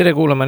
Tere kuulama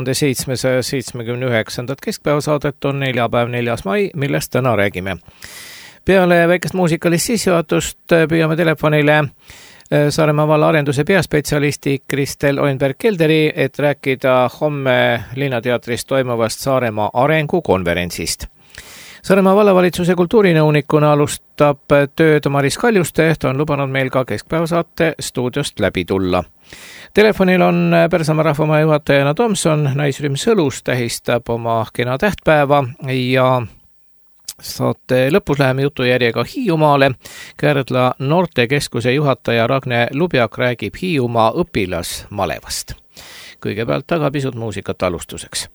4779. keskpäevasaadet on neljapäev 4. mai, millest täna räägime. Peale väikest muusikalist sissejuhatust püüame telefonile Saaremaa valla arenduse peaspetsialisti Kristel Oenberg-Kelderi, et rääkida homme Linnateatris toimuvast Saaremaa arengukonverentsist. Saaremaa vallavalitsuse kultuurinõunikuna alustab tööd Maris Kaljuste, ta on lubanud meil ka keskpäevasaate stuudiost läbi tulla. Telefonil on Pärsamaa rahvamaja juhatajana Tomson, naisrühm Sõlus tähistab oma kena tähtpäeva ja saate lõpus läheme jutujärjega Hiiumaale. Kärdla noortekeskuse juhataja Ragne Lubjak räägib Hiiumaa õpilasmalevast. Kõigepealt aga pisut muusikat alustuseks.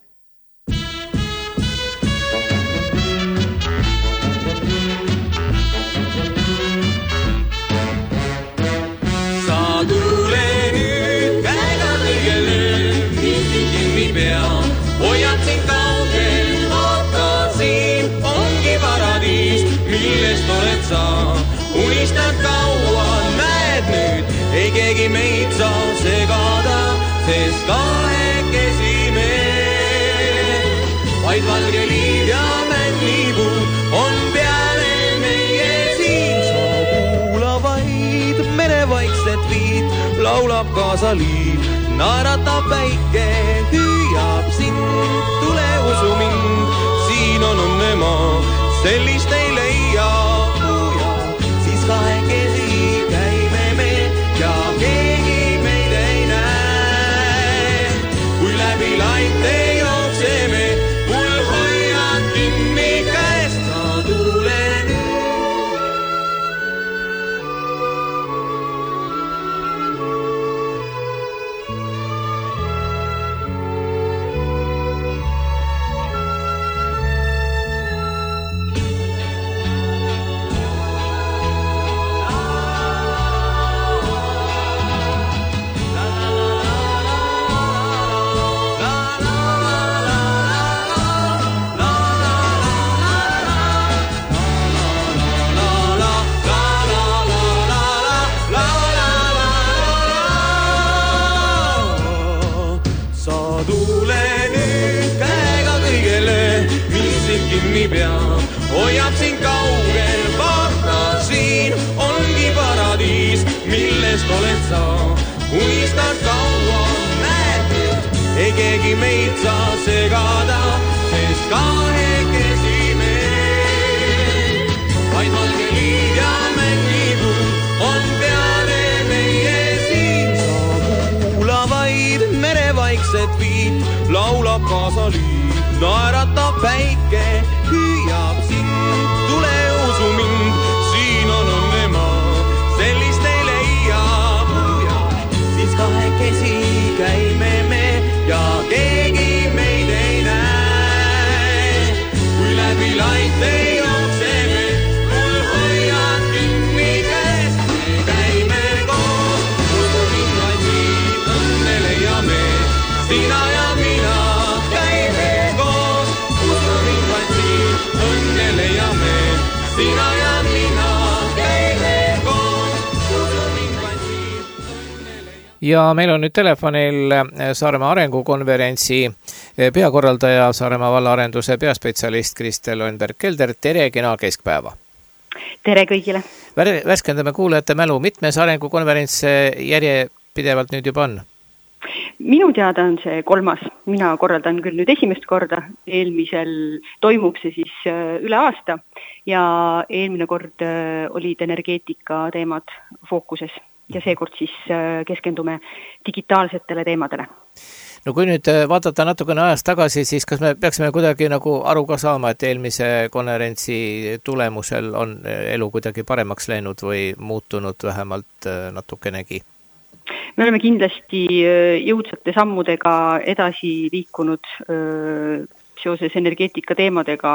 Unistad kaua, näed nüüd, ei keegi meid saa segada, sest kahekesi me. Vaid valge liiv ja männipuu on peale meie siin. Sa kuula vaid merevaikset viit, laulab kaasa liiv, naeratab päike, hüüab sind, tule usu mind, siin on õnnemaa, sellist ei leia. Kahekesi käime me ja keegi meid ei näe. Kui läbi laite jookseme, mul hoiad kinni käest, sa tuule hoiab siin kaugel, vaata siin ongi paradiis, millest oled sa, unistad kaua, näed nüüd, ei keegi meid saa segada, sest kahekesi me. Vaid valge liiv ja männipuu on peale meie siin, sa kuula vaid merevaikset viit, laulab kaasa liiv, naeratab päike, hüüab sind, tule usu mind, siin on õnnemaa, sellist ei leia. Siis kahekesi käime me ja keegi meid ei näe. Kui läbi laite jookseme, mul hoiad kinni käest, me käime koos, usu mind vaid siin, õnne leiame, sina ja mina käime koos, usu mind vaid siin, õnne leiame, sina ja mina käime koos, usu mind vaid siin, õnne leiame. Ja meil on nüüd telefonil Saaremaa arengukonverentsi peakorraldaja, Saaremaa valla arenduse peaspetsialist Kristel Oenberg-Kelder. Tere, kena keskpäeva! Tere kõigile! Värskendame kuulajate mälu, mitmes arengukonverents järjepidevalt nüüd juba on? Minu teada on see 3. Mina korraldan küll nüüd esimest korda, eelmisel toimub see siis üle aasta ja eelmine kord olid energeetika teemad fookuses ja seekord siis keskendume digitaalsetele teemadele. No kui nüüd vaadata natukene ajast tagasi, siis kas me peaksime kuidagi nagu aru ka saama, et eelmise konverentsi tulemusel on elu kuidagi paremaks läinud või muutunud vähemalt natukenegi? Me oleme kindlasti jõudsate sammudega edasi liikunud seoses energeetika teemadega,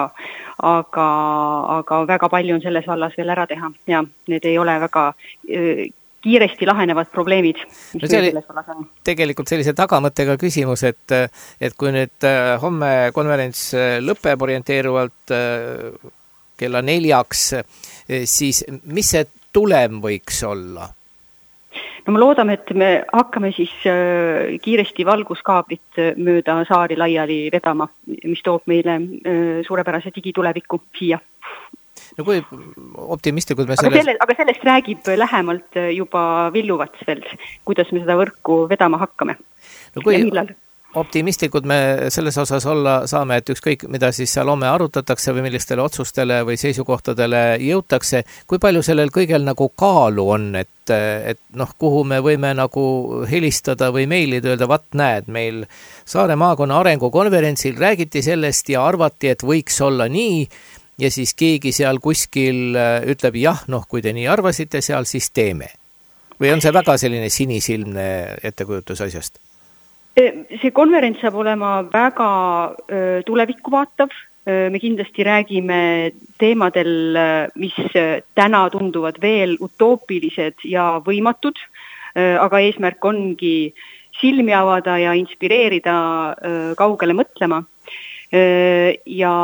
aga väga palju on selles vallas veel ära teha ja need ei ole väga kiiresti lahenevad probleemid, mis selles vallas on. Tegelikult sellise tagamõttega küsimus, et kui nüüd homme konverents lõpeb orienteeruvalt kella 4, siis mis see tulem võiks olla? no me loodame, et me hakkame siis kiiresti valguskaablit mööda saari laiali vedama, mis toob meile suurepärase digituleviku siia. No kui optimistlikud me aga sellest räägib lähemalt juba Villu Vatsveld, kuidas me seda võrku vedama hakkame. No kui optimistlikud me selles osas olla saame, et ükskõik, mida siis seal homme arutatakse või millistele otsustele või seisukohtadele jõutakse, kui palju sellel kõigel nagu kaalu on, et kuhu me võime nagu helistada või meilid öelda, vaat näed, meil Saare maakonna arengukonverentsil räägiti sellest ja arvati, et võiks olla nii, ja siis keegi seal kuskil ütleb, jah, kui te nii arvasite seal, siis teeme. Või on see väga selline sinisilmne ettekujutus asjast? See konverents saab olema väga tulevikku vaatav. Me kindlasti räägime teemadel, mis täna tunduvad veel utoopilised ja võimatud, aga eesmärk ongi silmi avada ja inspireerida kaugele mõtlema. Ja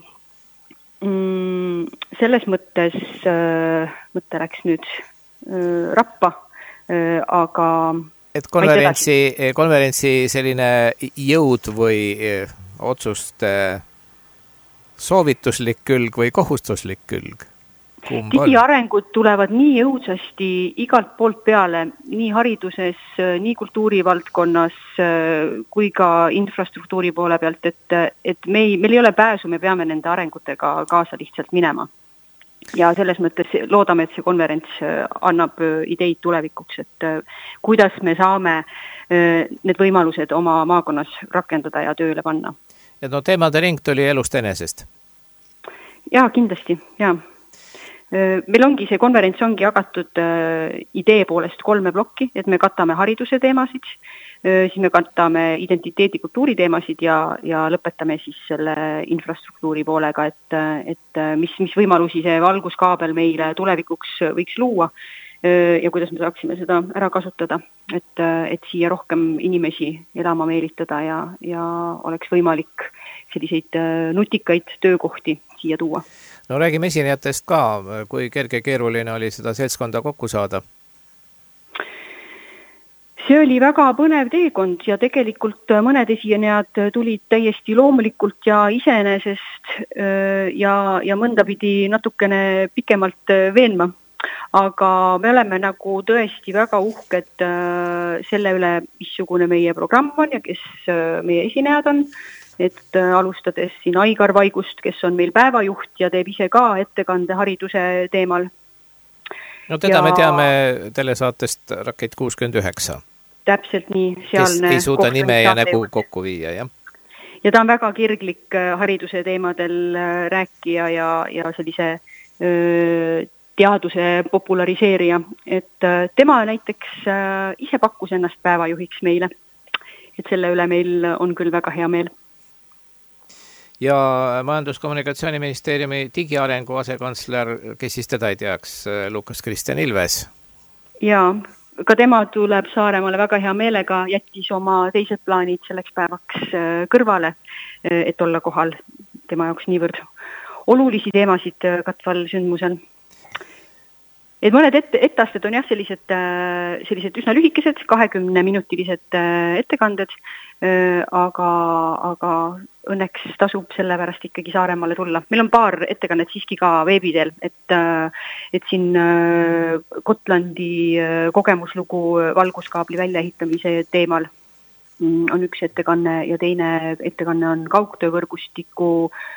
selles mõttes mõte läks nüüd rappa, aga et konverentsi selline jõud või otsuste soovituslik külg või kohustuslik külg? Digiarengud tulevad nii jõudsasti igalt poolt peale, nii hariduses, nii kultuurivaldkonnas kui ka infrastruktuuri poole pealt, et meil ei ole pääsu, me peame nende arengutega kaasa lihtsalt minema. Ja selles mõttes loodame, et see konverents annab ideid tulevikuks, et kuidas me saame need võimalused oma maakonnas rakendada ja tööle panna. Et teemade ring tuli elust enesest? Jaa, kindlasti, jaa. Meil ongi see konverents ongi jagatud idee poolest 3 plokki, et me katame hariduse teemasid, siis me katame identiteedi kultuuri teemasid ja lõpetame siis selle infrastruktuuri poolega, et mis võimalusi see valguskaabel meile tulevikuks võiks luua ja kuidas me saaksime seda ära kasutada, et siia rohkem inimesi elama meelitada ja oleks võimalik selliseid nutikaid töökohti siia tuua. No räägime esinejatest ka, kui kerge keeruline oli seda seltskonda kokku saada? See oli väga põnev teekond ja tegelikult mõned esinejad tulid täiesti loomulikult ja iseenesest ja mõnda pidi natukene pikemalt veenma. Aga me oleme nagu tõesti väga uhked selle üle, missugune meie programm on ja kes meie esinejad on. Et alustades siin Aigar Vaigust, kes on meil päevajuht ja teeb ise ka ettekande hariduse teemal. No teda me teame telesaatest Rakett 69. Täpselt nii. Kes ei suuda nime ja nägu kokku viia, jah? Ja ta on väga kirglik hariduse teemadel rääkija ja sellise teaduse populariseerija. Et tema näiteks ise pakkus ennast päevajuhiks meile. Et selle üle meil on küll väga hea meel. Ja Majandus-Kommunikatsiooniministeeriumi digiarengu asekantsler, kes siis teda ei teaks, Lukas Kristjan Ilves. Ja, ka tema tuleb Saaremaale väga hea meelega, jättis oma teised plaanid selleks päevaks kõrvale, et olla kohal tema jaoks niivõrd olulisi teemasid katval sündmusel. Et mõned etteasted on jah sellised üsna lühikesed, 20-minutilised ettekanded, aga õnneks tasub selle pärast ikkagi Saaremaale tulla. Meil on paar ettekannet siiski ka veebidel, et siin Gotlandi kogemuslugu valguskaabli väljaehitamise teemal on üks ettekanne ja teine ettekanne on kaugtöövõrgustiku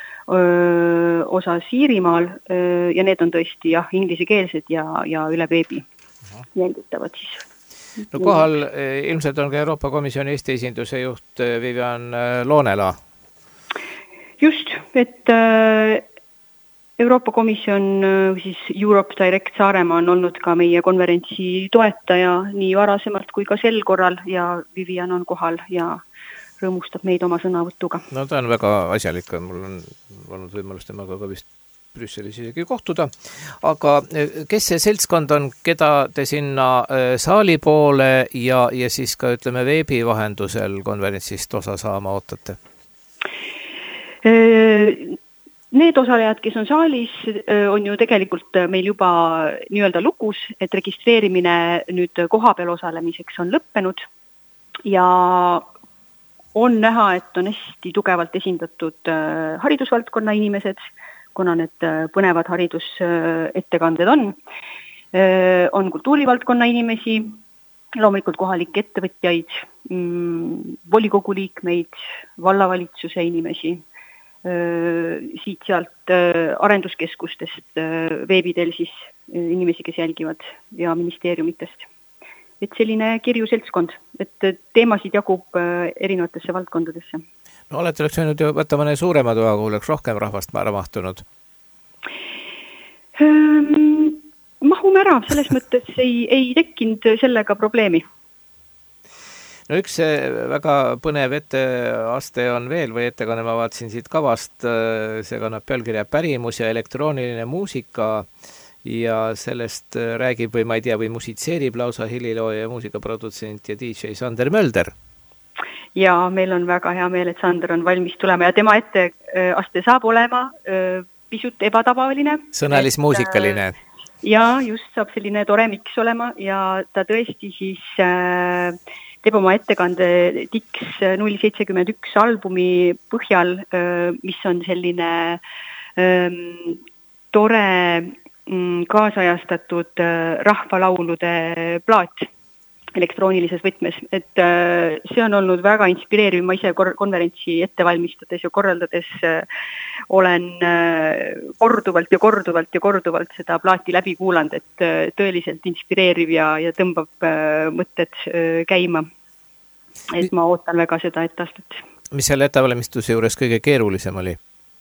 osas Iirimaal ja need on tõesti inglisekeelsed ja üle veebi jälgitavad siis. No kohal ilmselt on ka Euroopa Komisjoni Eesti esinduse juht Vivian Loonela. Just, et Euroopa Komisjon, siis Europe Direct Saaremaa on olnud ka meie konverentsi toetaja nii varasemalt kui ka sel korral ja Vivian on kohal ja rõõmustab meid oma sõnavõtuga. No ta on väga asjalik, mul on olnud võimalus temaga ka vist Brüsselis isegi kohtuda. Aga kes see seltskond on, keda te sinna saali poole ja siis ka ütleme veebi vahendusel konverentsist osa saama ootate? Need osalejad, kes on saalis, on ju tegelikult meil juba nii-öelda lukus, et registreerimine nüüd kohapeal osalemiseks on lõppenud ja on näha, et on hästi tugevalt esindatud haridusvaldkonna inimesed, kuna need põnevad haridusettekanded on kultuurivaldkonna inimesi, loomulikult kohalikke ettevõtjaid, volikogu liikmeid, vallavalitsuse inimesi, siit-sealt arenduskeskustest, veebidel siis inimesi, kes jälgivad ja ministeeriumitest. Et selline kirju seltskond, et teemasid jagub erinevatesse valdkondadesse. No olete oleks võinud ju võtta mõne suurema toa, kui oleks rohkem rahvast ära mahtunud? Mahume ära, selles mõttes ei tekkinud sellega probleemi. No üks väga põnev etteaste on veel või ettekanne, ma vaatasin siit kavast, see kannab pealkirja Pärimus ja elektrooniline muusika ja sellest räägib või ma ei tea, või musitseerib lausa helilooja ja muusikaprodutsent ja DJ Sander Mölder. Ja meil on väga hea meel, et Sander on valmis tulema ja tema etteaste saab olema pisut ebatavaline. Sõnalis-muusikaline. Ja just saab selline tore miks olema ja ta tõesti siis teeb oma ettekande Dix 071 albumi põhjal, mis on selline tore kaasajastatud rahvalaulude plaat elektroonilises võtmes. Et see on olnud väga inspireeriv, ma ise konverentsi ettevalmistades ja korraldades olen korduvalt seda plaati läbi kuulanud, et tõeliselt inspireeriv ja tõmbab mõtted käima. Et ma ootan väga seda etteastet. Mis selle ettevalmistuse juures kõige keerulisem oli?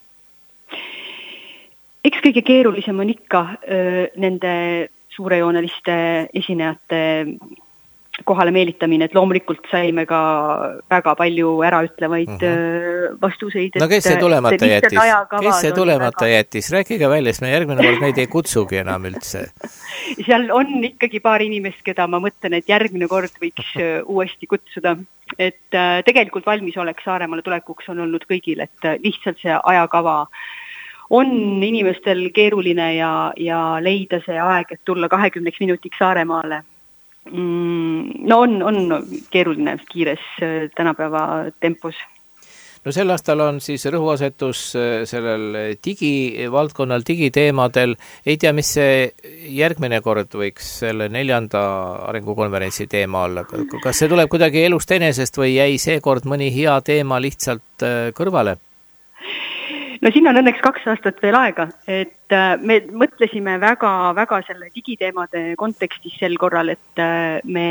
Eks kõige keerulisem on ikka nende suurejooneliste esinejate kohale meelitamine, et loomulikult saime ka väga palju äraütlevaid vastuseid. No kes see tulemata jättis? Kes see tulemata jättis? Rääkige välja, sest me järgmine kord neid ei kutsugi enam üldse. Seal on ikkagi paar inimest, keda ma mõtlen, et järgmine kord võiks uuesti kutsuda. Et tegelikult valmisolek Saaremaale tulekuks on olnud kõigil, et lihtsalt see ajakava on inimestel keeruline ja leida see aeg, et tulla 20 minutiks Saaremaale. No on keeruline kiires tänapäeva tempos. No sel aastal on siis rõhuasetus sellel digivaldkonnal, digiteemadel. Ei tea, mis see järgmine kord võiks selle 4. arengukonverentsi teema olla? Kas see tuleb kuidagi elust enesest või jäi seekord mõni hea teema lihtsalt kõrvale? No siin on õnneks 2 aastat veel aega, et me mõtlesime väga selle digiteemade kontekstis sel korral, et me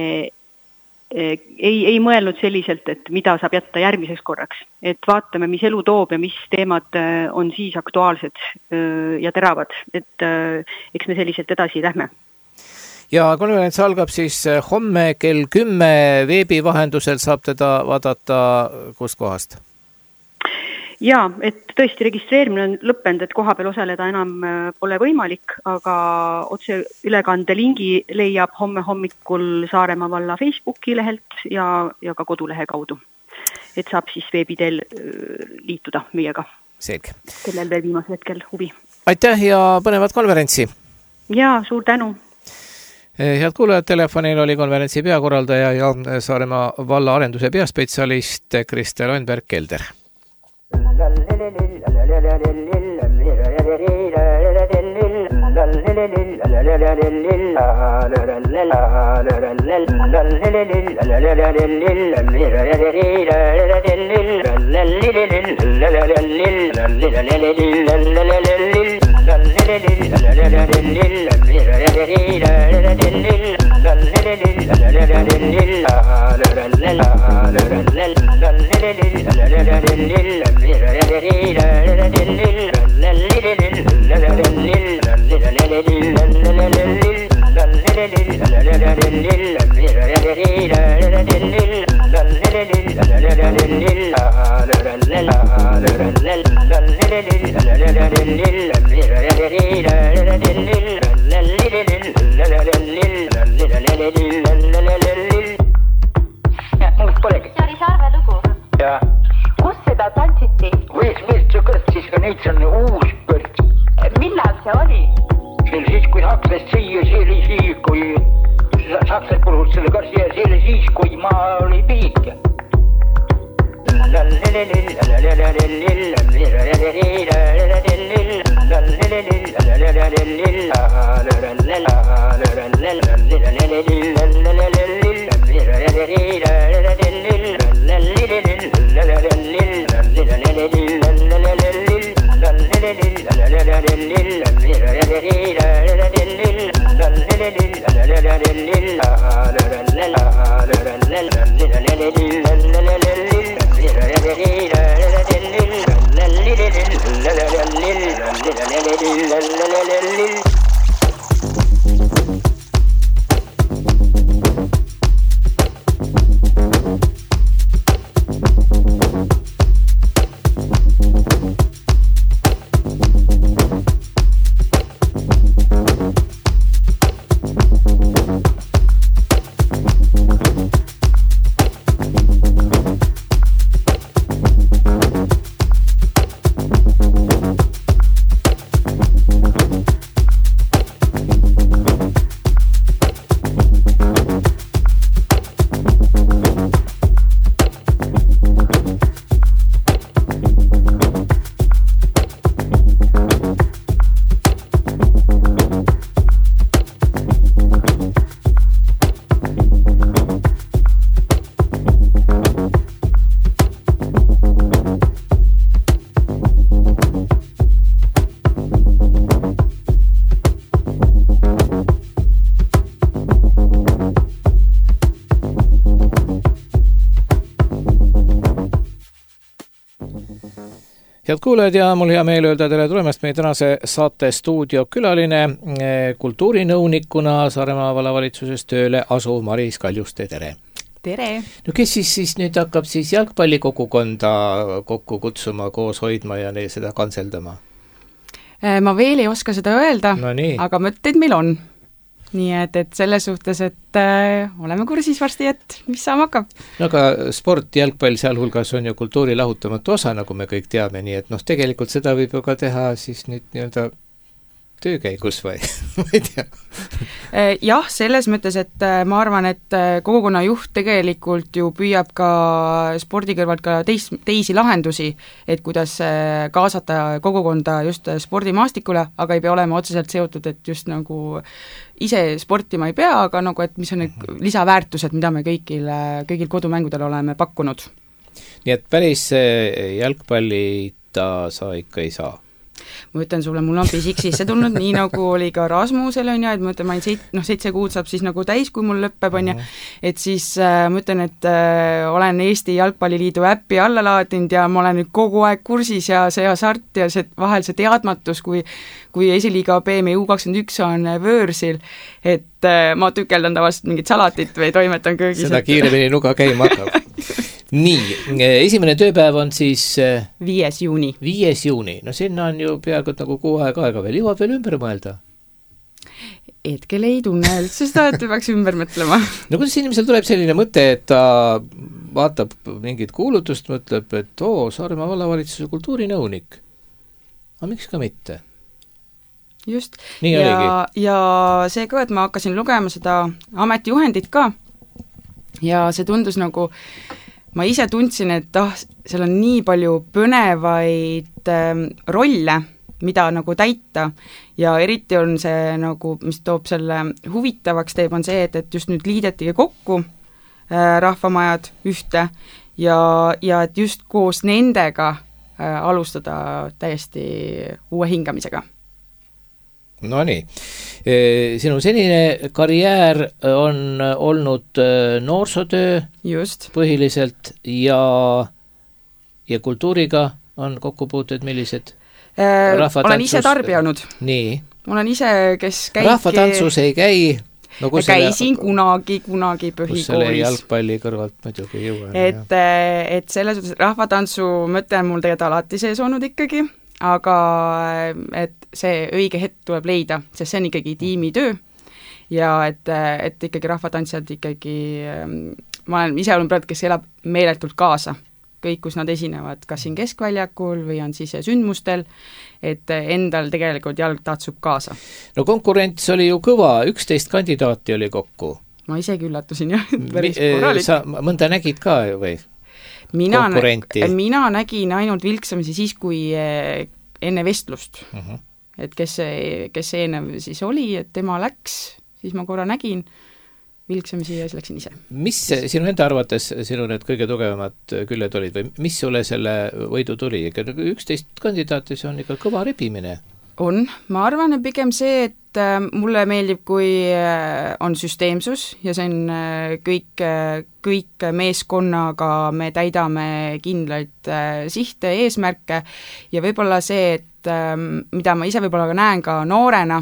ei mõelnud selliselt, et mida saab jätta järgmiseks korraks. Et vaatame, mis elu toob ja mis teemad on siis aktuaalsed ja teravad, et eks me selliselt edasi lähme. Ja konverents algab siis homme kell 10 veebi vahendusel, saab teda vaadata kust kohast? Ja, et tõesti registreerimine on lõppenud, et koha peal osaleda enam pole võimalik, aga otse ülekande lingi leiab homme hommikul Saaremaa valla Facebooki lehelt ja ka kodulehe kaudu. Et saab siis veebidel liituda meiega. Selge. Kellel veel viimasel hetkel huvi. Aitäh ja põnevat konverentsi! Ja, suur tänu! Head kuulajad, telefonil oli konverentsi peakorraldaja ja Saaremaa valla arenduse peaspetsialist Kristel Oinberg-Kelder. Kus seda tantsiti? Mis kõrtsis neid see on uus põrd. Millal see oli? See oli siis, kui sakslast siia, see oli siis, kui sakslased puhul selle karsi ja see oli siis, kui ma oli piik. Head kuulajad ja mul hea meel öelda tere tulemast meie tänase saate stuudiokülaline kultuurinõunikuna Saaremaa vallavalitsuses tööle asuv Maris Kaljuste, tere! Tere! No kes siis nüüd hakkab siis jalgpallikogukonda kokku kutsuma, koos hoidma ja seda kantseldama? Ma veel ei oska seda öelda, aga mõtteid meil on. Nii et selles suhtes, et oleme kursis varsti, et mis saama hakkab. No aga sport, jalgpall sealhulgas on ju kultuuri lahutamatu osa, nagu me kõik teame, nii et tegelikult seda võib ju ka teha siis nüüd nii-öelda töökäigus või ma ei tea. Jah, selles mõttes, et ma arvan, et kogukonna juht tegelikult ju püüab ka spordi kõrvalt ka teisi lahendusi, et kuidas kaasata kogukonda just spordimaastikule, aga ei pea olema otseselt seotud, et just nagu ise sportima ei pea, aga nagu, et mis on need lisaväärtused, mida me kõigil kodumängudel oleme pakkunud. Nii et päris jalgpallita sa ikka ei saa? Ma ütlen sulle, mul on pisik sisse tulnud, nii nagu oli ka Rasmusel on ja, et ma ütlen, ma 7 kuud saab siis nagu täis, kui mul lõppeb on ja, et siis ma ütlen, et olen Eesti Jalgpalliliidu äppi alla laadinud ja ma olen nüüd kogu aeg kursis ja see hasart ja vahel see teadmatus, kui esiliiga BM U21 on võõrsil, et ma tükeldan tavaliselt mingit salatit või toimetan köögis. Seda kiiremini nuga käima hakkab. Nii, esimene tööpäev on siis 5. juuni. 5. juuni, no sinna on ju peaaegu nagu 6 aega veel, jõuab veel ümber mõelda? Hetkel ei tunne üldse seda, et peaks ümber mõtlema. No kuidas inimesel tuleb selline mõte, et ta vaatab mingit kuulutust, mõtleb, et Saaremaa vallavalitsuse kultuurinõunik. Aga miks ka mitte? Just, ja see ka, et ma hakkasin lugema seda ametijuhendit ka ja see tundus nagu ma ise tundsin, et seal on nii palju põnevaid rolle, mida nagu täita ja eriti on see nagu, mis toob selle huvitavaks teeb, on see, et just nüüd liidetigi kokku rahvamajad ühte ja et just koos nendega alustada täiesti uue hingamisega. No nii, sinu senine karjäär on olnud noorsootöö just põhiliselt ja kultuuriga on kokkupuuted millised? Olen ise tarbijanud. Nii. Olen ise, kes käibki... Rahvatantsus ei käi? No, käisin kunagi põhikoolis. Kus selle jalgpalli kõrvalt muidugi jõuan. Et selles suhtes rahvatantsu mõte on mul tegelikult alati sees olnud ikkagi, aga et see õige hetk tuleb leida, sest see on ikkagi tiimitöö ja et ikkagi rahvatantsijad ikkagi, ma olen ise olnud praegu, kes elab meeletult kaasa kõik, kus nad esinevad, kas siin keskväljakul või on siis sündmustel, et endal tegelikult jalg tatsub kaasa. No konkurents oli ju kõva, 11 kandidaati oli kokku. Ma isegi üllatusin, jah, päris korralik. Sa mõnda nägid ka või? Konkurenti? Mina nägin ainult vilksamisi siis, kui enne vestlust. Et kes see enne siis oli, et tema läks, siis ma korra nägin vilksamisi ja siis läksin ise. Mis sinu enda arvates sinu need kõige tugevamad küljed olid või mis sulle selle võidu tuli? 11 kandidaati, see on ikka kõva rebimine. On, ma arvan, et pigem see, et mulle meeldib, kui on süsteemsus ja see on kõik meeskonnaga, me täidame kindlaid sihte, eesmärke ja võib-olla see, et mida ma ise võib-olla näen ka noorena,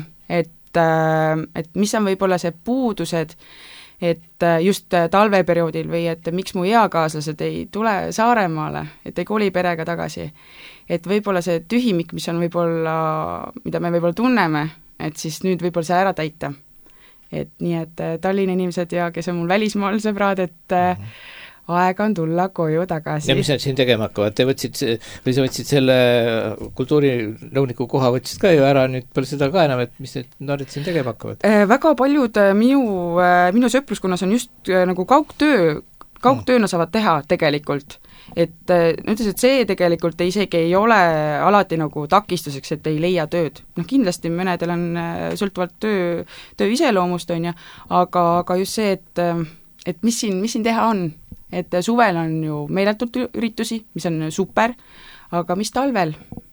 et mis on võib-olla see puudused, et just talveperioodil või et miks mu eakaaslased ei tule Saaremaale, et ei koli perega tagasi. Et võib-olla see tühimik, mis on võib-olla, mida me võib-olla tunneme, et siis nüüd võib-olla see ära täita. Et nii, et Tallinna inimesed ja kes on mul välismaal sõbrad, et aega on tulla koju tagasi. Ja mis nad siin tegema hakkavad? Te võtsid selle kultuurinõuniku koha võtsid ka ju ära, nüüd pole seda ka enam, et mis need noored siin tegema hakkavad? Väga paljud minu sõpruskonnas on just nagu kaugtööna saavad teha tegelikult. Et ütles, et see tegelikult isegi ei ole alati nagu takistuseks, et ei leia tööd. Kindlasti mõnedel on sõltuvalt töö iseloomust, on ja, aga just see, et mis siin teha on. Et suvel on ju meeletult üritusi, mis on super, aga mis talvel?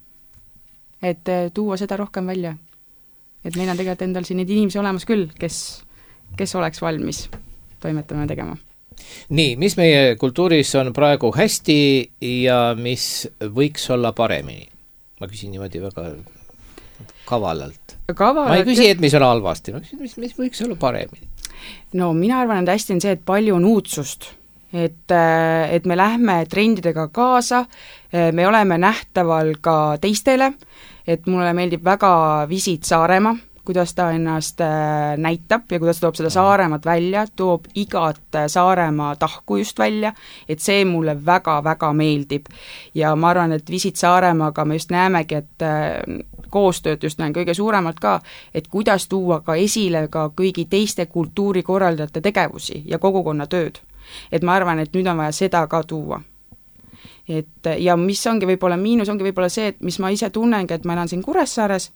Et tuua seda rohkem välja. Et meil on tegelikult endal siin neid inimesi olemas küll, kes oleks valmis toimetama ja tegema. Nii, mis meie kultuuris on praegu hästi ja mis võiks olla paremini? Ma küsin niimoodi väga kavalalt. Ma ei küsi, et mis on halvasti, ma küsin, mis võiks olla paremini? No mina arvan, et hästi on see, et palju on uudsust. Et me lähme trendidega kaasa, me oleme nähtaval ka teistele, et mulle meeldib väga Visit Saaremaa, kuidas ta ennast näitab ja kuidas ta toob seda Saaremaad välja, toob igat Saaremaa tahku just välja, et see mulle väga-väga meeldib. Ja ma arvan, et Visit Saaremaaga me just näemegi, et koostööd just näen kõige suuremalt ka, et kuidas tuua ka esile ka kõigi teiste kultuurikorraldajate tegevusi ja kogukonna tööd. Et ma arvan, et nüüd on vaja seda ka tuua. Ja mis ongi võib-olla miinus, ongi võib-olla see, et mis ma ise tunnengi, et ma elan siin Kuressaares,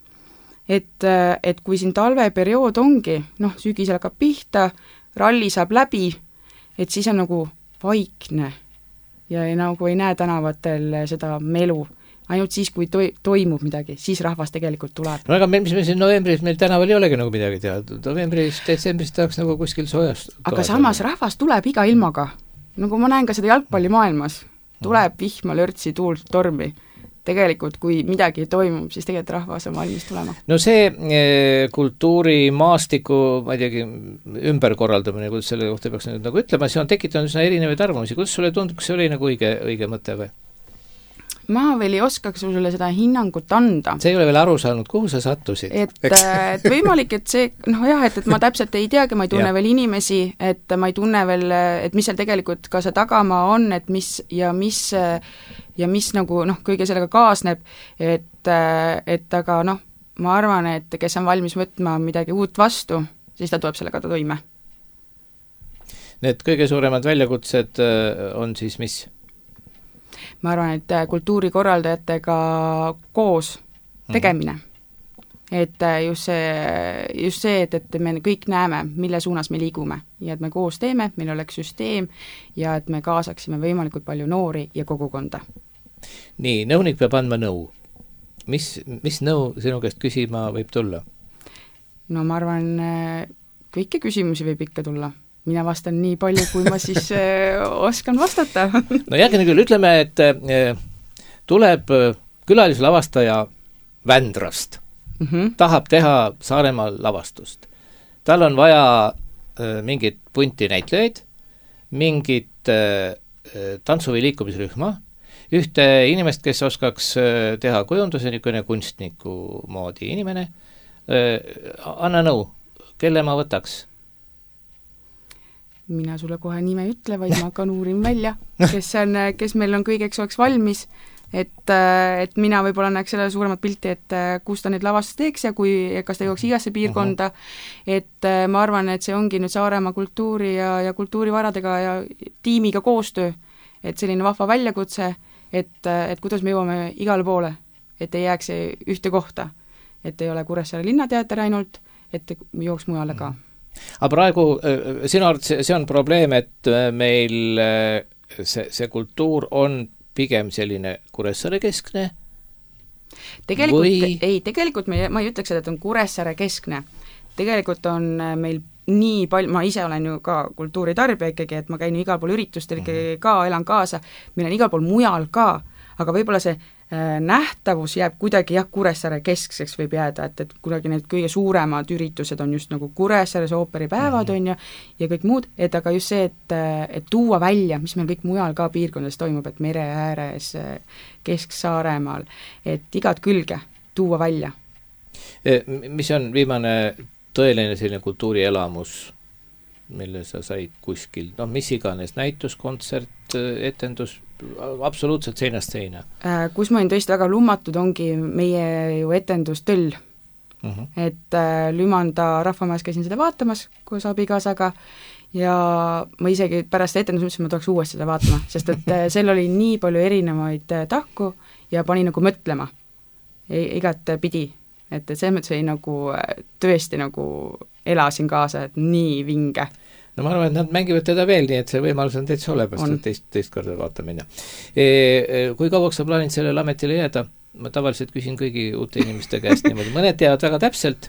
et kui siin talveperiood ongi, sügisel hakkab pihta, ralli saab läbi, et siis on nagu vaikne ja nagu ei näe tänavatel seda melu. Ainult siis, kui toimub midagi, siis rahvas tegelikult tuleb. No aga mis me siin novembris, meil tänaval ei olegi nagu midagi teha. Novembris, detsembris tahaks nagu kuskil soojast. Aga samas rahvas tuleb iga ilmaga. Nagu ma näen ka seda jalgpallimaailmas. Tuleb vihma, lörtsi, tuult, tormi. Tegelikult, kui midagi toimub, siis tegelikult rahvas on valmis tulema. No see kultuurimaastiku, ma ei teagi, ümberkorraldamine, kuidas selle kohta peaks nagu ütlema, see on tekitanud üsna erinevaid arvamusi. Kuidas sulle tundub, kas see oli nagu õige mõte või? Ma veel ei oskaks sulle seda hinnangut anda. See ei ole veel aru saanud, kuhu sa sattusid? Et võimalik, et see, et ma täpselt ei teagi, ma ei tunne veel inimesi, et ma ei tunne veel, et mis seal tegelikult ka see tagamaa on, et mis nagu kõige sellega kaasneb, et aga ma arvan, et kes on valmis võtma midagi uut vastu, siis ta tuleb sellega toime. Need kõige suuremad väljakutsed on siis mis? Ma arvan, et kultuurikorraldajatega koos tegemine. Et just see, et me kõik näeme, mille suunas me liigume ja et me koos teeme, meil oleks süsteem ja et me kaasaksime võimalikult palju noori ja kogukonda. Nii, nõunik peab andma nõu. Mis nõu sinu käest küsima võib tulla? No ma arvan, kõiki küsimusi võib ikka tulla. Mina vastan nii palju, kui ma siis oskan vastata. No järgmine küll, ütleme, et tuleb külalislavastaja Vändrast. Tahab teha Saaremaal lavastust. Tal on vaja mingit punti näitlejaid, mingit tantsu- või liikumisrühma, ühte inimest, kes oskaks teha kujunduse, niisugune kunstniku moodi inimene. Anna nõu, kelle ma võtaks? mina sulle kohe nime ei ütle, vaid ma hakkan uurin välja, kes meil on kõigeks oleks valmis, et mina võib-olla näeks selle suuremat pilti, et kus ta neid lavastus teeks ja kas ta jõuaks igasse piirkonda, et ma arvan, et see ongi nüüd Saaremaa kultuuri ja kultuurivaradega ja tiimiga koostöö, et selline vahva väljakutse, et kuidas me jõuame igale poole, et ei jääks ühte kohta, et ei ole Kuressaare linnateater ainult, et jooks mujale ka. Aga praegu sinu arvates see on probleem, et meil see kultuur on pigem selline Kuressaare keskne? Tegelikult ma ei ütleks, et on Kuressaare keskne. Tegelikult on meil nii palju, ma ise olen ju ka kultuuritarbija ikkagi, et ma käin igal pool üritustel ikkagi ka, elan kaasa, meil on igal pool mujal ka, aga võib-olla see nähtavus jääb kuidagi Kuressaare keskseks võib jääda, et kuidagi need kõige suuremad üritused on just nagu Kuressaares ooperipäevad on ja kõik muud, et aga just see, et tuua välja, mis meil kõik mujal ka piirkondades toimub, et mere ääres, Kesk-Saaremaal, et igat külge tuua välja. Mis on viimane tõeline selline kultuurielamus, mille sa said kuskil, mis iganes, näitus, kontsert, etendus, absoluutselt seinast seina? Kus ma olin tõesti väga lummatud, ongi meie ju etendus Töll. Et Lümanda rahvamajas käisin seda vaatamas koos abikaasaga ja ma isegi pärast etendus mõtlesin, ma tuleks uuesti seda vaatama, sest et seal oli nii palju erinevaid tahku ja pani nagu mõtlema igat pidi, et selles mõttes oli nagu tõesti nagu elasin kaasa, et nii vinge. No ma arvan, et nad mängivad teda veel, nii et see võimalus on täitsa olemas, teist korda vaata minna. Kui kauaks sa plaanid sellele ametile jääda? Ma tavaliselt küsin kõigi uute inimeste käest niimoodi. Mõned teavad väga täpselt,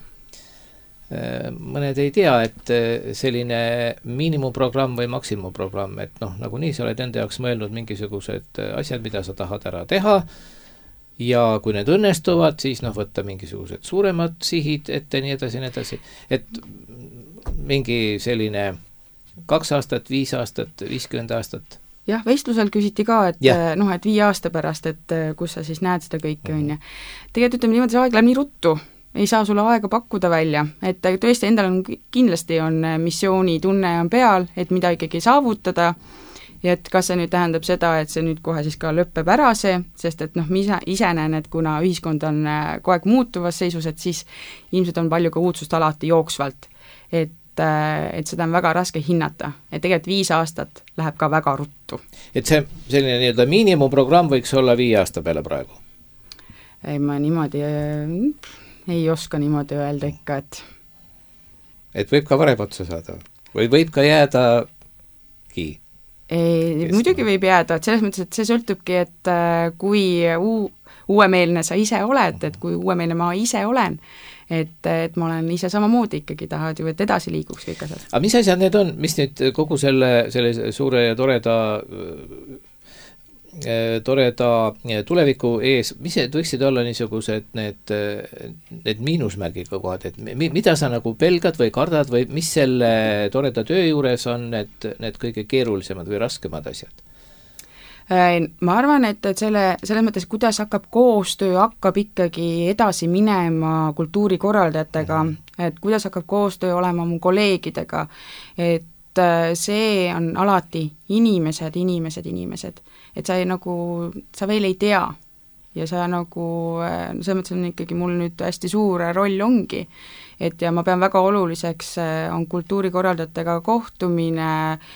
mõned ei tea, et selline miinimumprogramm või maksimumprogramm, et nagu nii sa oled enda jaoks mõelnud mingisugused asjad, mida sa tahad ära teha ja kui need õnnestuvad, siis võtta mingisugused suuremad sihid ette, nii edasi, et mingi selline 2 aastat, 5 aastat, 50 aastat. Jah, vestlusel küsiti ka, et 5 aasta pärast, et kus sa siis näed seda kõike, on ja. Tegelikult ütleme niimoodi, see aeg läheb nii ruttu, ei saa sulle aega pakkuda välja, et tõesti endal on kindlasti on missioonitunne on peal, et mida ikkagi saavutada, ja et kas see nüüd tähendab seda, et see nüüd kohe siis ka lõppeb ära see, sest et ma ise näen, et kuna ühiskond on kogu aeg muutuvas seisus, et siis ilmselt on palju ka uudsust alati jooksvalt, et seda on väga raske hinnata, et tegelikult 5 aastat läheb ka väga ruttu. Et see selline nii-öelda miinimumprogramm võiks olla 5 aasta peale praegu? Ei, ma niimoodi ei oska niimoodi öelda ikka, et võib ka varem otsa saada? Või võib ka jäädagi? Muidugi võib jääda, et selles mõttes, et see sõltubki, et kui uuemeelne sa ise oled, et kui uuemeelne ma ise olen, et ma olen ise samamoodi ikkagi, tahad ju, et edasi liiguks kõik asjad. Aga mis asjad need on, mis nüüd kogu selle suure ja toreda tuleviku ees, mis võiksid olla niisugused need miinusmärgiga kohad, et mida sa nagu pelgad või kardad või mis selle toreda töö juures on need kõige keerulisemad või raskemad asjad? Ma arvan, et selles mõttes, kuidas koostöö hakkab ikkagi edasi minema kultuurikorraldajatega, et kuidas hakkab koostöö olema mu kolleegidega, et see on alati inimesed, et sa veel ei tea ja sa selles mõttes on ikkagi mul nüüd hästi suur roll ongi, et ja ma pean väga oluliseks, on kultuurikorraldajatega kohtumine,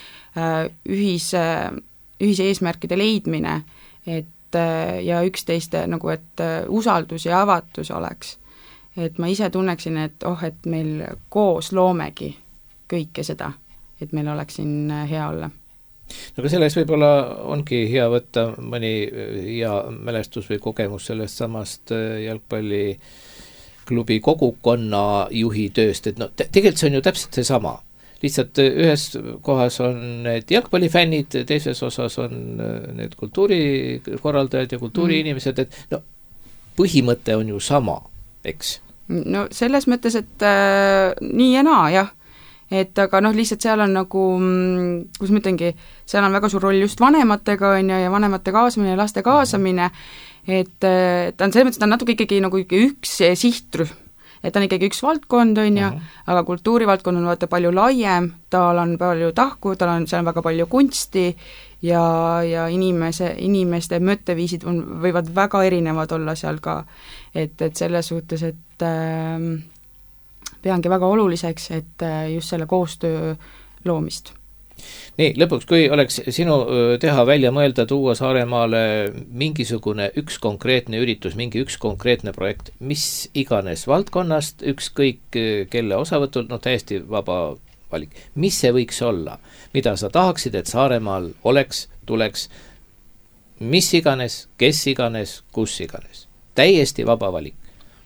ühise eesmärkide leidmine, et ja üksteiste et usaldus ja avatus oleks. Et ma ise tunneksin, et meil koos loomegi kõike seda, et meil oleks siin hea olla. Aga selles võib-olla ongi hea võtta mõni hea mälestus või kogemus sellest samast jalgpalliklubi kogukonna juhi tööst, et tegelikult see on ju täpselt see sama. Lihtsalt ühes kohas on need jalgpallifännid, teises osas on need kultuurikorraldajad ja kultuuriinimesed, et põhimõte on ju sama, eks? No selles mõttes, et nii ja naa, jah. Et aga lihtsalt seal on kus ma ütlengi, seal on väga suur roll just vanematega ja vanemate kaasamine ja laste kaasamine, et ta on selles mõttes, ta on natuke ikkagi üks sihtrühm. et on ikkagi üks valdkond, on ju, aga kultuurivaldkond on vaata palju laiem, tal on palju tahku, seal on väga palju kunsti ja inimeste mõtteviisid võivad väga erinevad olla seal ka, et selles suhtes, et peangi väga oluliseks, et just selle koostöö loomist. Nii, lõpuks, kui oleks sinu teha välja mõelda, tuua Saaremaale mingisugune üks konkreetne üritus, mingi üks konkreetne projekt, mis iganes valdkonnast, ükskõik kelle osavõtul, täiesti vaba valik. Mis see võiks olla? Mida sa tahaksid, et Saaremaal oleks, tuleks, mis iganes, kes iganes, kus iganes? Täiesti vaba valik.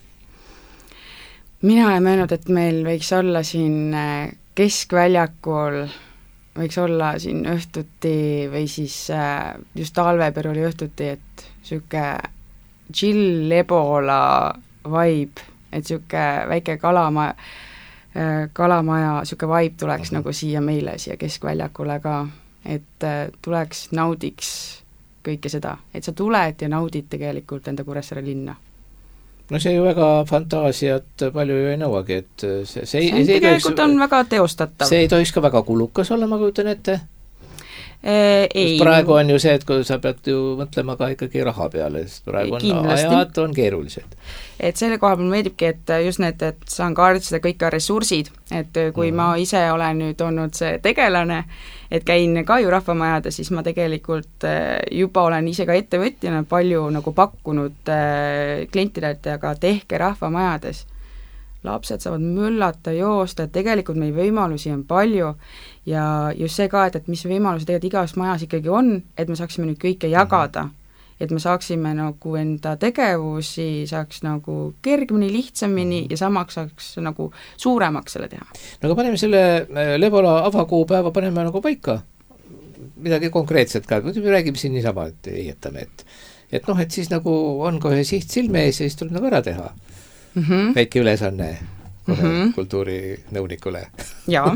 Mina ei mõelnud, et meil võiks olla siin keskväljakul võiks olla siin õhtuti või siis just talveperioodi õhtuti, et siuke chill Ebola vibe, et siuke väike kalamaja siuke vibe tuleks nagu siia meile, siia keskväljakule ka, et tuleks, naudiks kõike seda, et sa tuled ja naudid tegelikult enda Kuressaare linna. No see ju väga fantaasiat palju ju ei nõuagi, et see tegelikult on väga teostatav. See ei tohiks ka väga kulukas olla, ma kujutan ette? Ei. Praegu on ju see, et kui sa pead ju mõtlema ka ikkagi raha peale, sest praegu ajad on keerulised. Et selle koha peal meeldibki, et just need, et saan kaardistada kõik ressursid, et kui ma ise olen nüüd olnud see tegelane, et käin ka ju rahvamajades, siis ma tegelikult juba olen ise ka ettevõtjana palju nagu pakkunud klientidelt, aga tehke rahvamajades. Lapsed saavad möllata, joosta, et tegelikult meil võimalusi on palju ja just see ka, et mis võimalusi tegelikult igas majas ikkagi on, et me saaksime nüüd kõike jagada, et me saaksime nagu enda tegevusi saaks nagu kergemini, lihtsamini ja samaks saaks nagu suuremaks selle teha. No aga paneme selle Lebola avakuupäeva paneme nagu paika, midagi konkreetset ka, me räägime siin niisama, et ehitame, et siis nagu on kohe siht silme ees ja siis tuleb nagu ära teha. Väike ülesanne kultuurinõunikule. Jaa,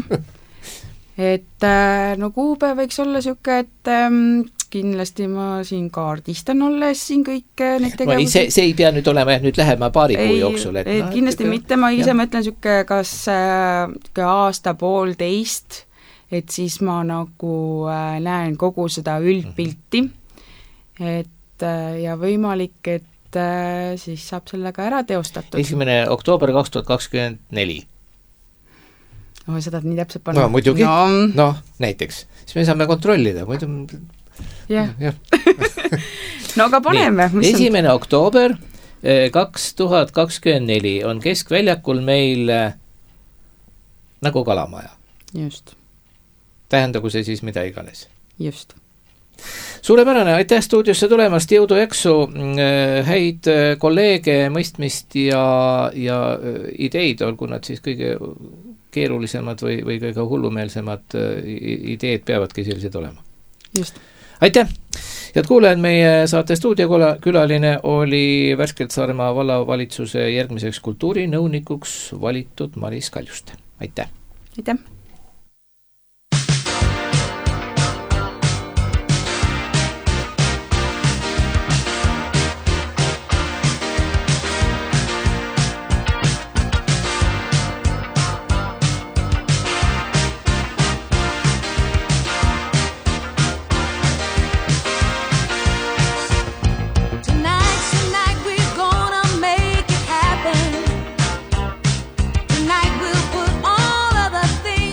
et no kuupäev võiks olla siuke, et kindlasti ma siin kaardistan olles siin kõik need tegevusi. See ei pea nüüd olema, nüüd läheme paari kuu jooksul. Kindlasti mitte, ma ise mõtlen siuke kas aasta 1,5, et siis ma nagu näen kogu seda üldpilti, et ja võimalik, et siis saab sellega ära teostatud. 1. oktoober 2024. Seda nii täpselt panna. No muidugi, no näiteks. Siis me saame kontrollida. Jah. No aga paneme. 1. oktoober 2024 on Keskväljakul meil nagu kalamaja. Just. Tähendagu see siis mida iganes. Just. Suurepärane, aitäh stuudiosse tulemast, jõudu jaksu, häid kolleege, mõistmist ja ideid, olgu nad siis kõige keerulisemad või kõige hullumeelsemad ideed peavadki sellised olema. Just. Aitäh! Head kuulajad, meie saate stuudiokülaline oli värskelt Saaremaa vallavalitsuse järgmiseks kultuurinõunikuks valitud Maris Kaljuste. Aitäh! Aitäh! Tonight we'll put all of the things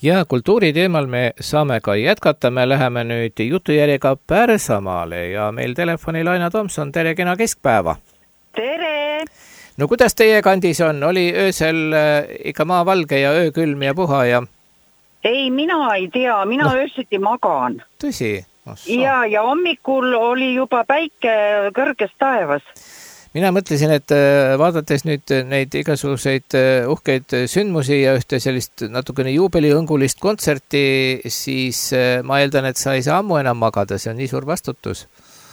Ja kultuuriteemal me saame ka jätkata, me läheme nüüd jutujärjega Pärssamaale ja meil telefonil Aina Tomson, tere kena keskpäeva! Tere! No kuidas teie kandis on? Oli öösel ikka maavalge ja öökülm ja puha ja... Ei, mina ei tea, mina öösiti magan. Tõsi? Ja hommikul oli juba päike kõrges taevas. Mina mõtlesin, et vaadates nüüd neid igasuguseid uhkeid sündmusi ja ühte sellist natukene juubeliõngulist kontserti, siis ma eeldan, et sa ei saa ammu enam magada, see on nii suur vastutus.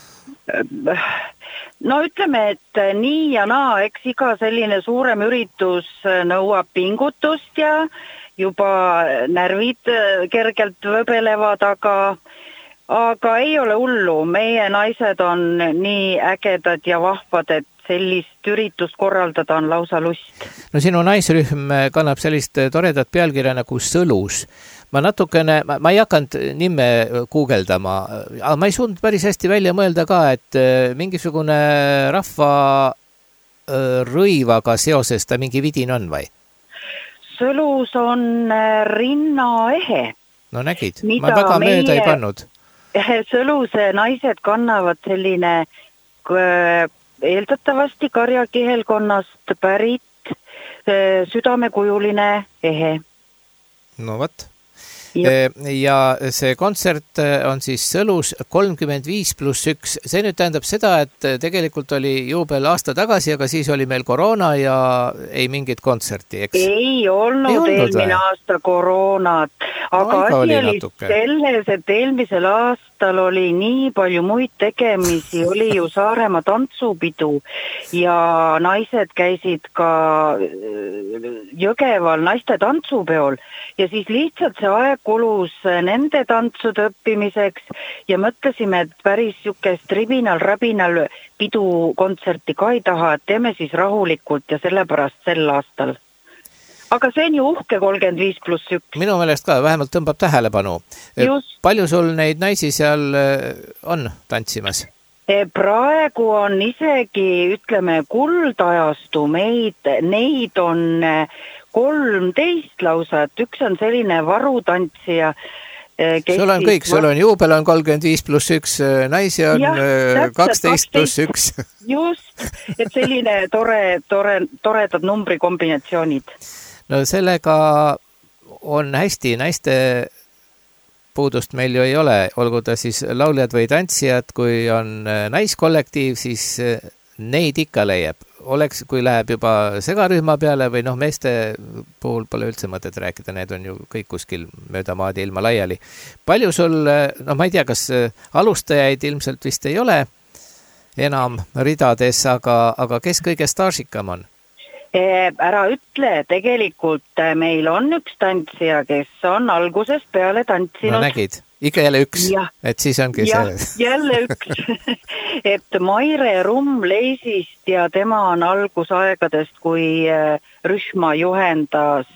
No ütleme, et nii ja naa, eks iga selline suurem üritus nõuab pingutust ja juba närvid kergelt võbelevad, aga ei ole hullu. Meie naised on nii ägedad ja vahvad, et sellist üritust korraldada on lausa lust. No sinu naisrühm kannab sellist toredat pealkirja nagu Sõlus. Ma ei hakanud nime guugeldama, aga ma ei suutnud päris hästi välja mõelda ka, et mingisugune rahva rõivaga seoses ta mingi vidin on või? Sõlus on rinnaehe. No nägid, ma väga mööda ei pannud. Sõluse naised kannavad selline eeldatavasti karjakihelkonnast pärit südamekujuline ehe. No võt. Ja see kontsert on siis Sõlus 35+1. See nüüd tähendab seda, et tegelikult oli juubel aasta tagasi, aga siis oli meil koroona ja ei mingit kontserti, eks? Ei olnud eelmine aasta koroonat, aga asi oli selles, et eelmisel aastal oli nii palju muid tegemisi, oli ju Saaremaa tantsupidu ja naised käisid ka Jõgeval naiste tantsupeol ja siis lihtsalt see aeg kulus nende tantsude õppimiseks ja mõtlesime, et päris niisugust ribinal-rabinal pidukontserti ka ei taha, et teeme siis rahulikult ja sellepärast sel aastal. Aga see on ju uhke 35+1. Minu meelest ka, vähemalt tõmbab tähelepanu. Palju sul neid naisi seal on tantsimas? Praegu on isegi, ütleme, kuldajastu neid on 13 lausa, et üks on selline varutantsija. Sul on kõik, sul on juubel on 35+1, naisi on 12+1. Just, et selline toredad numbrikombinatsioonid. No sellega on hästi, naiste puudust meil ju ei ole, olgu ta siis lauljad või tantsijad, kui on naiskollektiiv, siis neid ikka leiab. Oleks, kui läheb juba segarühma peale või meeste puhul pole üldse mõtet rääkida, need on ju kõik kuskil mööda maad ilma laiali. Palju sul, ma ei tea, kas alustajaid ilmselt vist ei ole enam ridades, aga kes kõige staažikam on? Ära ütle, tegelikult meil on üks tantsija, kes on algusest peale tantsinud. No nägid, ikka jälle üks, et siis ongi see. Jälle üks, et Maire Rumm Leisist ja tema on algusaegadest, kui rühma juhendas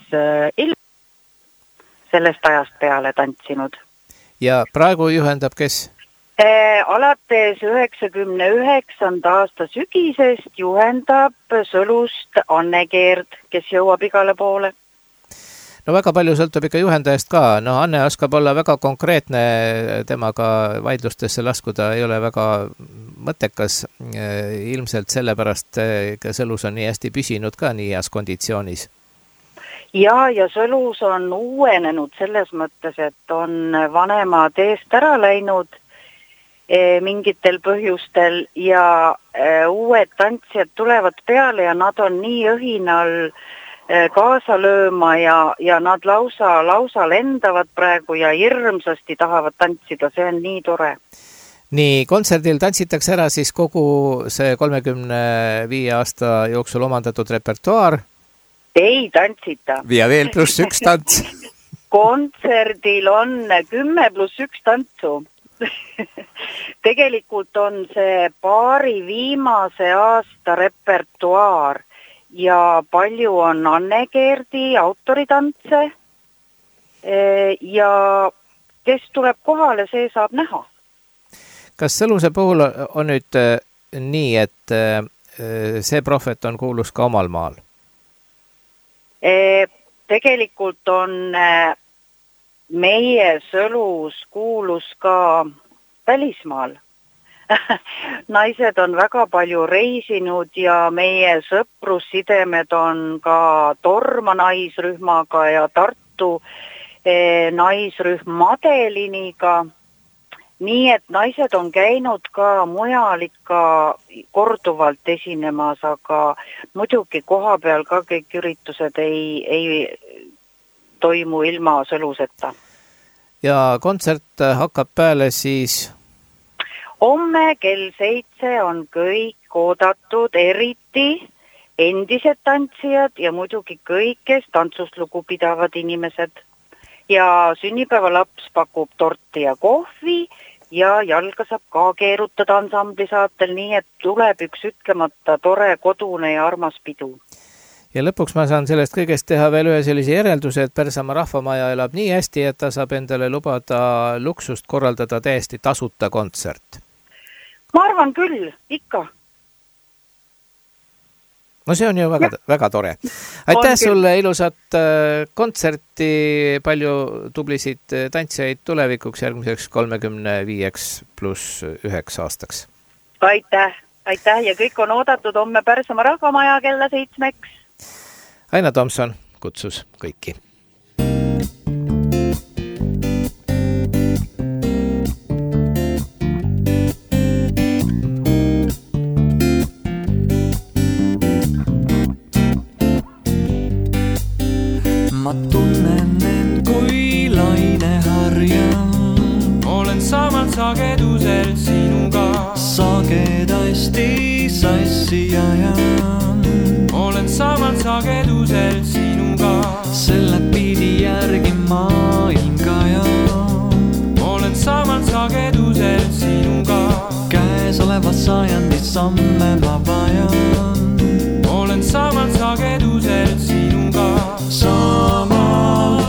sellest ajast peale tantsinud. Ja praegu juhendab kes? Alates 99. aasta sügisest juhendab Sõlust Anne Keerd, kes jõuab igale poole. No väga palju sõltub ikka juhendajast ka. No Anne oskab olla väga konkreetne, temaga vaidlustesse laskuda ei ole väga mõttekas. Ilmselt sellepärast Sõlus on nii hästi püsinud ka nii heas konditsioonis. Ja Sõlus on uuenenud selles mõttes, et on vanemad eest ära läinud mingitel põhjustel ja uued tantsijad tulevad peale ja nad on nii õhinal kaasa lööma ja nad lausa lendavad praegu ja hirmsasti tahavad tantsida, see on nii tore. Nii, kontserdil tantsitakse ära siis kogu see 35 aasta jooksul omandatud repertuaar? Ei tantsita. Ja veel +1 tants? Kontserdil on 10+1 tantsu. Tegelikult on see paari viimase aasta repertuaar ja palju on Anne Keerdi autoritantse ja kes tuleb kohale, see saab näha. Kas Sõluse puhul on nüüd nii, et see prohvet on kuulus ka omal maal? Tegelikult on meie Sõlus kuulus ka välismaal. Naised on väga palju reisinud ja meie sõprussidemed on ka Torma naisrühmaga ja Tartu naisrühm Madeliniga. Nii et naised on käinud ka mujal ikka korduvalt esinemas, aga muidugi koha peal ka kõik üritused ei toimu ilma Sõluseta. Ja kontsert hakkab peale siis? Homme kell 7 on kõik oodatud, eriti endised tantsijad ja muidugi kõik, kes tantsust lugu pidavad inimesed. Ja sünnipäevalaps pakub torti ja kohvi ja jalga saab ka keerutada ansambli saatel, nii et tuleb üks ütlemata tore kodune ja armas pidu. Ja lõpuks ma saan sellest kõigest teha veel ühe sellise järelduse, et Pärsamaa rahvamaja elab nii hästi, et ta saab endale lubada luksust korraldada täiesti tasuta kontsert. Ma arvan küll, ikka. No see on ju väga tore. Aitäh sulle ilusat kontserti, palju tublisid tantsijaid tulevikuks järgmiseks 35+9 aastaks. Aitäh ja kõik on oodatud homme Pärsamaa rahvamaja kella 7. Aina Tomson kutsus kõiki. Ma tunnen end kui laineharja. Olen samal sagedusel sinuga. Sagedasti sassi ajan. Olen samal sagedusel sinuga. Selle pidi järgi maailm kajan. Olen samal sagedusel sinuga. Käesoleva sajandi samme ma vajan. Olen samal sagedusel sinuga. Samal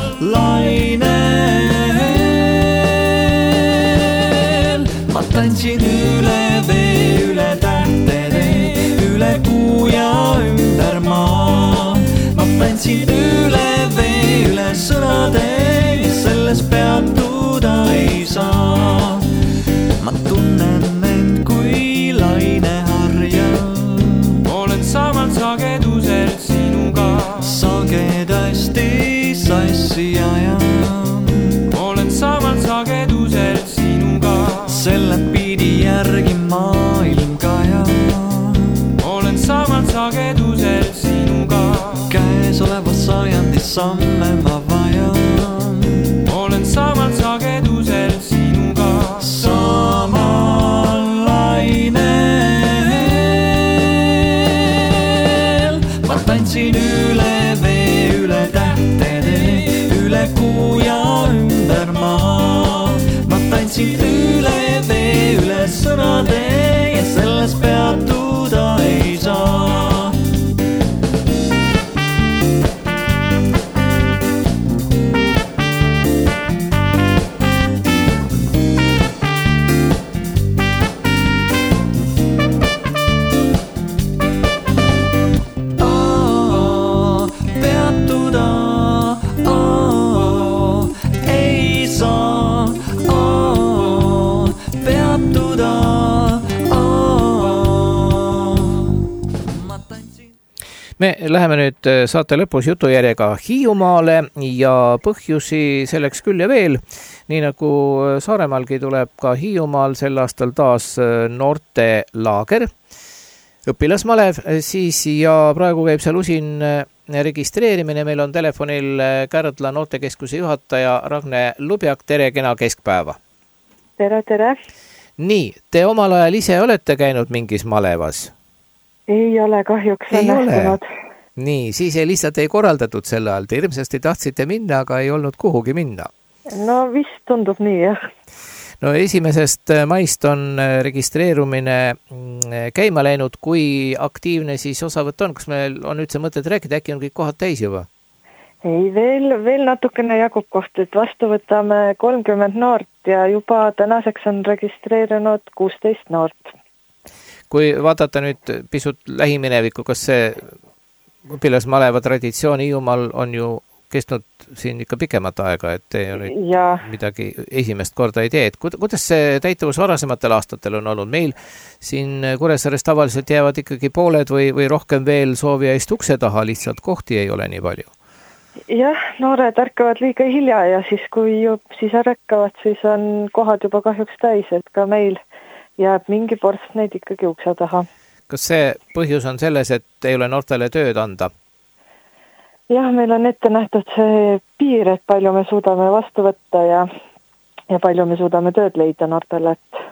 lainel. Ma tantsin üle vee, üle tähtede, üle kuu ja ümber maa. Ma tantsin üle vee, üle sõnade ja selles peatuda ei saa. Ma tunnen end kui laineharja. Olen samal sagedusel sinuga. Sagedasti sassi ajan. Olen samal sagedusel sinuga. Selle pidi järgi maailm kajan. Olen samal sagedusel sinuga. Käesoleva sajandi samme ma vajan. Olen samal sagedusel sinuga. Samal lainel. Ma tantsin üle vee, üle tähtede, üle kuu ja ümber maa. Ma tantsin üle vee, üle sõnade ja selles peatuda ei saa. Me läheme nüüd saate lõpus jutujärjega Hiiumaale ja põhjusi selleks küll ja veel. Nii nagu Saaremaalgi tuleb ka Hiiumaal sel aastal taas noortelaager, õpilasmalev siis ja praegu käib seal usin registreerimine. Meil on telefonil Kärdla noortekeskuse juhataja Ragne Lubjak. Tere, kena keskpäeva. Tere. Nii, te omal ajal ise olete käinud mingis malevas? Ei ole kahjuks õnnestunud. Nii, siis lihtsalt ei korraldatud sel ajal. Te hirmsasti tahtsite minna, aga ei olnud kuhugi minna. No vist tundub nii, jah. No 1. maist on registreerumine käima läinud. Kui aktiivne siis osavõtt on? Kas meil on üldse mõtet rääkida? Äkki on kõik kohad täis juba? Ei, veel natukene jagub koht, et vastu võtame 30 noort ja juba tänaseks on registreerinud 16 noort. Kui vaadata nüüd pisut lähiminevikku, kas see õpilasmaleva traditsioon Hiiumaal on ju kestnud siin ikka pikemat aega, et te nüüd midagi esimest korda ei tee. Et kuidas see täituvus varasematel aastatel on olnud? Meil siin Kuressaares tavaliselt jäävad ikkagi pooled või rohkem veel soovijaist ukse taha, lihtsalt kohti ei ole nii palju. Jah, noored ärkavad liiga hilja ja siis kui siis ärkavad, siis on kohad juba kahjuks täis, et ka meil jääb mingi ports neid ikkagi ukse taha. Kas see põhjus on selles, et ei ole noortele tööd anda? Jah, meil on ette nähtud see piir, et palju me suudame vastu võtta ja palju me suudame tööd leida noortele.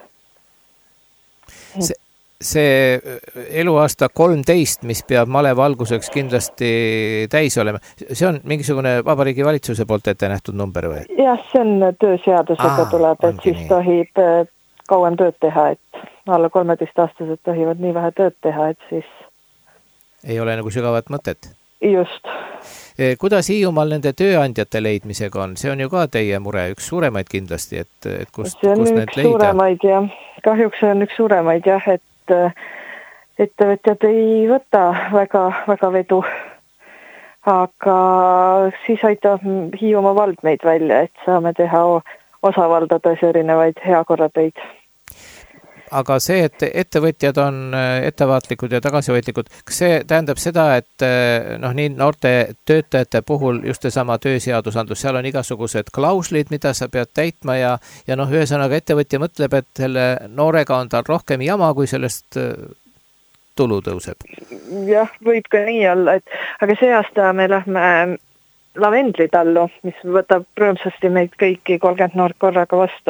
See eluaasta 13, mis peab maleva alguseks kindlasti täis olema, see on mingisugune Vabariigi Valitsuse poolt ette nähtud number või? Jah, see on tööseadusega tuleb, et siis tohib kauem tööd teha, et alla 13-aastased tohivad nii vähe tööd teha, et siis ei ole nagu sügavat mõtet. Just. Kuidas Hiiumaal nende tööandjate leidmisega on? See on ju ka teie mure, üks suuremaid kindlasti, et kust need leida? See on üks suuremaid ja kahjuks on üks suuremaid jah, et ettevõtjad ei võta väga vedu, aga siis aitab Hiiumaa vald meid välja, et saame teha osavaldades erinevaid heakorratöid. Aga see, et ettevõtjad on ettevaatlikud ja tagasihoidlikud, kas see tähendab seda, et nii noorte töötajate puhul just seesama tööseadusandlus, seal on igasugused klauslid, mida sa pead täitma ja ühesõnaga ettevõtja mõtleb, et selle noorega on tal rohkem jama, kui sellest tulu tõuseb? Jah, võib ka nii olla, aga see aasta me lähme lavendlitallu, mis võtab rõõmsasti meid kõiki 30 noort korraga vastu.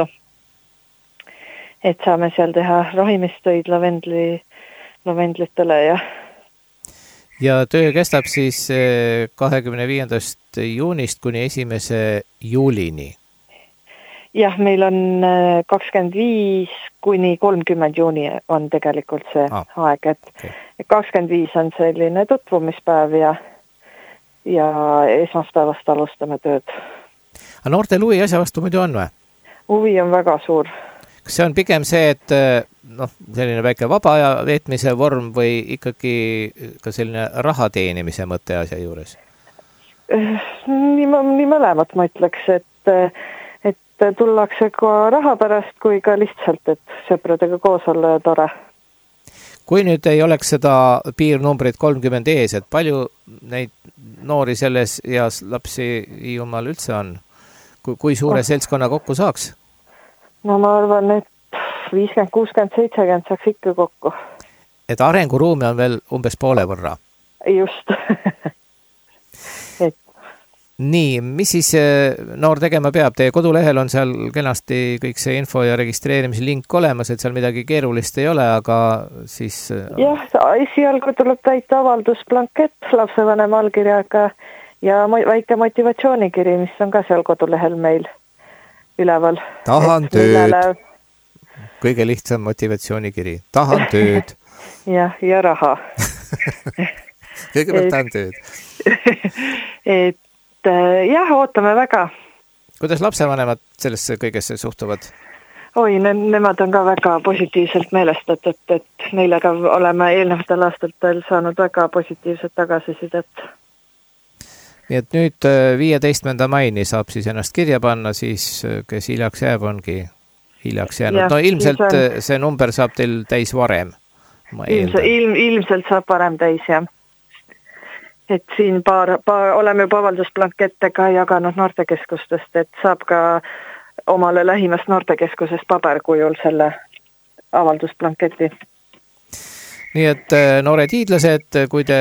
Et saame seal teha rohimistöid lavendlitele ja töö kestab siis 25. juunist kuni 1. juulini? Jah, meil on 25 kuni 30 juuni on tegelikult see aeg, et 25 on selline tutvumispäev ja esmaspäevast alustame tööd. Aga noortel huvi asja vastu muidu on või? Huvi on väga suur. Kas see on pigem see, et selline väike vaba aja veetmise vorm või ikkagi ka selline raha teenimise mõte asja juures? Nii mõlemat ma ütleks, et tullakse ka raha pärast kui ka lihtsalt, et sõpradega koos olla ja tore. Kui nüüd ei oleks seda piirnumbrit 30 ees, et palju neid noori selles eas lapsi Hiiumaal üldse on? Kui suure seltskonna kokku saaks? No ma arvan, et 50, 60, 70 saaks ikka kokku. Et arenguruumi on veel umbes poole võrra? Just. Nii, mis siis noor tegema peab? Teie kodulehel on seal kenasti kõik see info ja registreerimise link olemas, et seal midagi keerulist ei ole, aga siis... Jah, esialgu tuleb täita avaldusblankett lapsevanema allkirjaga ja väike motivatsioonikiri, mis on ka seal kodulehel meil üleval. Tahan tööd. Kõige lihtsam motivatsioonikiri. Tahan tööd. ja raha. Kõigepealt tahan tööd. Et jah, ootame väga. Kuidas lapsevanemad sellesse kõigesse suhtuvad? Oi, nemad on ka väga positiivselt meelestatud, et neile oleme eelnevatel aastatel saanud väga positiivset tagasisidet. Nii et nüüd 15. maini saab siis ennast kirja panna, siis kes hiljaks jääb, ongi hiljaks jäänud. No ilmselt see number saab teil täis varem. Ilmselt saab varem täis, jah. Et siin oleme juba avaldusblankettega jaganud noortekeskustest, et saab ka omale lähimast noortekeskusest paberkujul selle avaldusblanketi. Nii et noored hiidlased, kui te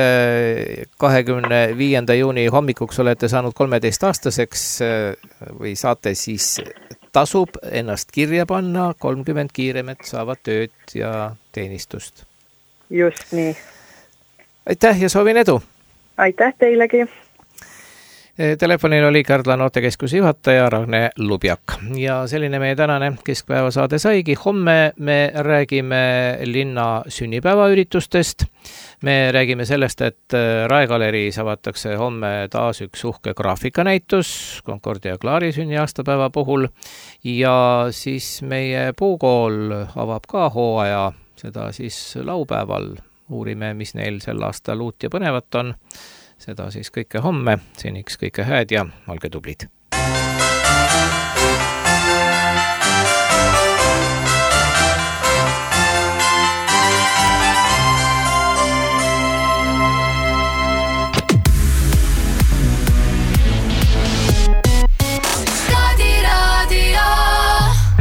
25. juuni hommikuks olete saanud 13-aastaseks või saate, siis tasub ennast kirja panna, 30 kiiremet saavad tööd ja teenistust. Just nii. Aitäh ja soovin edu! Aitäh teilegi! Telefonil oli Kärdla noortekeskuse juhataja Ragne Lubjak ja selline meie tänane keskpäevasaade saigi. Homme me räägime linna sünnipäevaüritustest. Me räägime sellest, et Raegaleris avatakse homme taas üks uhke graafikanäitus Concordia Klaari sünniaastapäeva puhul ja siis meie puukool avab ka hooaja, seda siis laupäeval. Uurime, mis neil sel aastal uut ja põnevat on. seda siis kõike homme, seniks kõike hääd ja olge tublid!